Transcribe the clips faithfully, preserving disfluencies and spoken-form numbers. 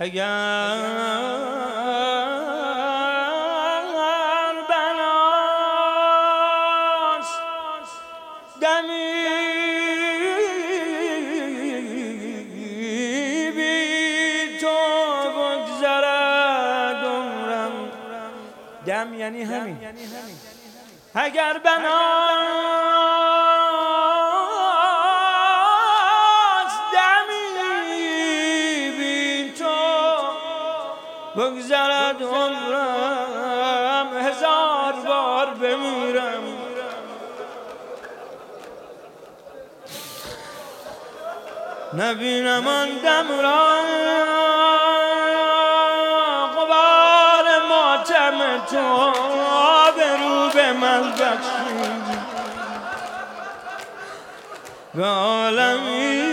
اگر بناست دمی بی تو بگذرد عمرم. دم یعنی همین. اگر بناست دمی بی تو بگذرد عمرم، هزار بار بمیرم نبینم آن دم را، غبار ماتم تو به رو به من بخشی، به عالمی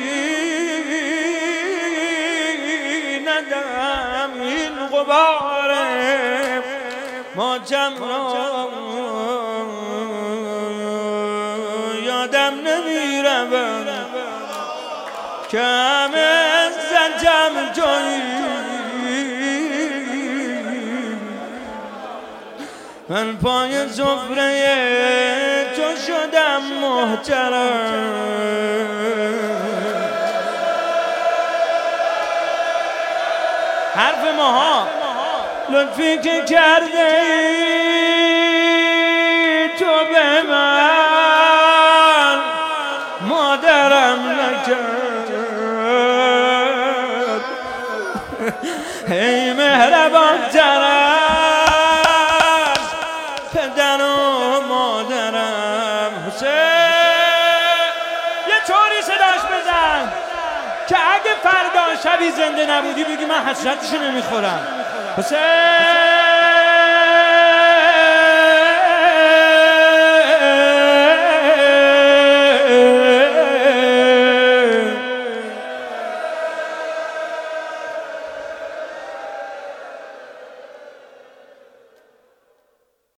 ندم این غبار ماتم را، یادم نمیره که همه زنجم تویی، من پای سفره تو شدم محترم. حرف ماها لطفی که کرده تو به من مادرم نکرد، ای مهربان تر از پدر و مادرم. حسین یه طوری صداش بزن که اگه فردا شبی زنده نبودی بگی من حسرتشو نمیخورم. حسین